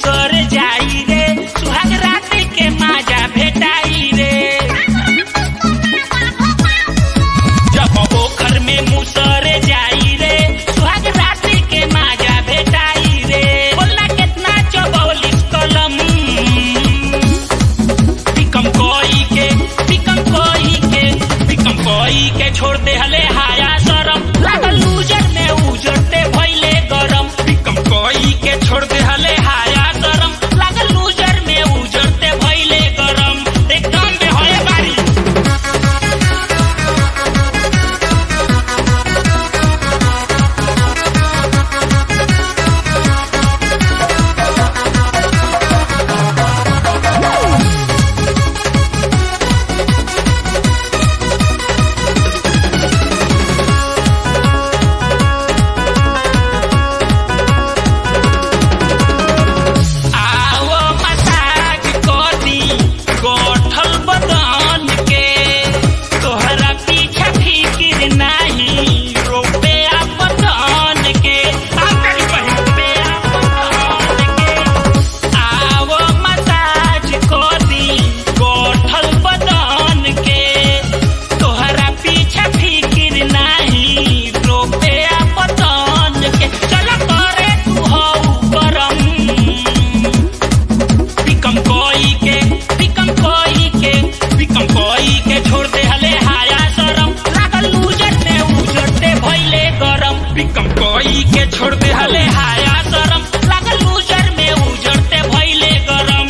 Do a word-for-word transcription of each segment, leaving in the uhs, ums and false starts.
मुसर जाई रे सुहाग रात के माजा भेटाई रे जब ओखर में मुसर जाई रे सुहाग रात के माजा भेटाई रे बोला कितना चौबौलिस कलम पिकम कोई के पिकम कोई के पिकम कोई के छोड़ दे हले हाया शरम लागल लूजर में उजरते भइले गरम पिकम कोई के छोड़ दे हले हाया शरम लागल लूजर में उजरते भइले गरम एकदम में होए बारी आओ मजाक कोदी गोठल बदन के तोहरा पीछे फिकिर नाही रुपया बदन के आकर रुपया बदन के आओ मजाक कोदी गोठल बदन के तोहरा पीछे फिकिर नाही रुपया बदन के चल करे तू हो गरम पिकम कोई के पिकम कोई के पिकम कोई के छोड़ दे हले हाया शरम लागल लूजर में उजरते भइले गरम पिकम कोई के छोड़ दे हले हाया शरम लागल लूजर में उजरते भइले गरम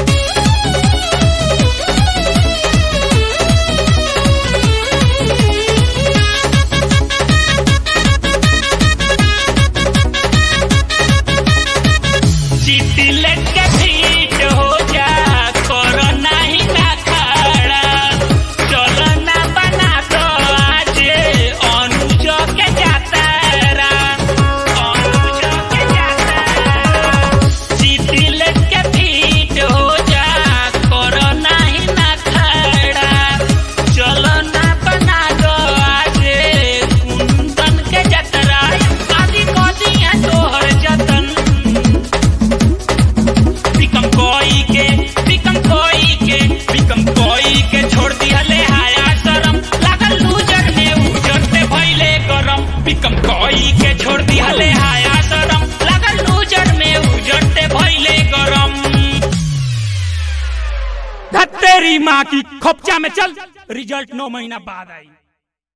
सीटी लेके फीट हो जा करो नहीं ना खड़ा चलो ना बना दो आज अनुज के जातारा अनुज के जातारा सीटी लेके फीट हो जा करो नहीं ना खड़ा चलो ना बना दो आज कुंदन के जतरा आदि कोदी है तोहर जतन पिकम कोई के पिकम कोई के पिकम कोई के छोड़ दी हले हाया शरम लागल लूजर में उजरते भइले गरम पिकम कोई के छोड़ दी हले हाया शरम लागल लूजर में उजरते भइले गरम तेरी माँ की खोपचा में चल रिजल्ट नौ महीना बाद आई।